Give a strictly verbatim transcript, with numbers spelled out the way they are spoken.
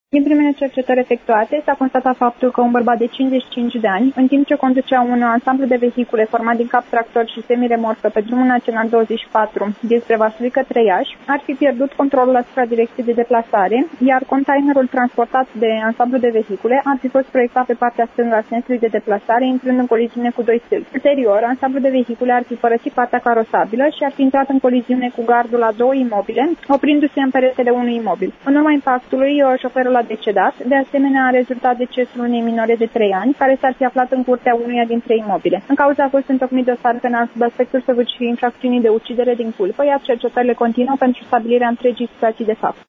Din primele cercetări efectuate, s-a constatat faptul că un bărbat de cincizeci și cinci de ani, în timp ce conducea un ansamblu de vehicule format din cap tractor și semiremorcă pe drumul național douăzeci și patru dinspre Vaslui către Iași, ar fi pierdut controlul asupra direcției de deplasare, iar containerul transportat de ansamblu de vehicule ar fi fost proiectat pe partea stângă a sensului de deplasare, intrând în coliziune cu doi stâlpi. Ulterior, ansamblu de vehicule ar fi părăsit partea carosabilă și ar fi intrat în coliziune cu gardul a două imobile, oprindu-se în peretele unui imobil. În urma impactului, șoferul a decedat. De asemenea, a rezultat decesul unei minore de trei ani, care s-ar fi aflat în curtea unuia dintre imobile. În cauza a fost întocmit dosar penal sub aspectul săvârșirii infracțiunii de ucidere din culpă, iar cercetările continuă pentru stabilirea întregii situații de fapt.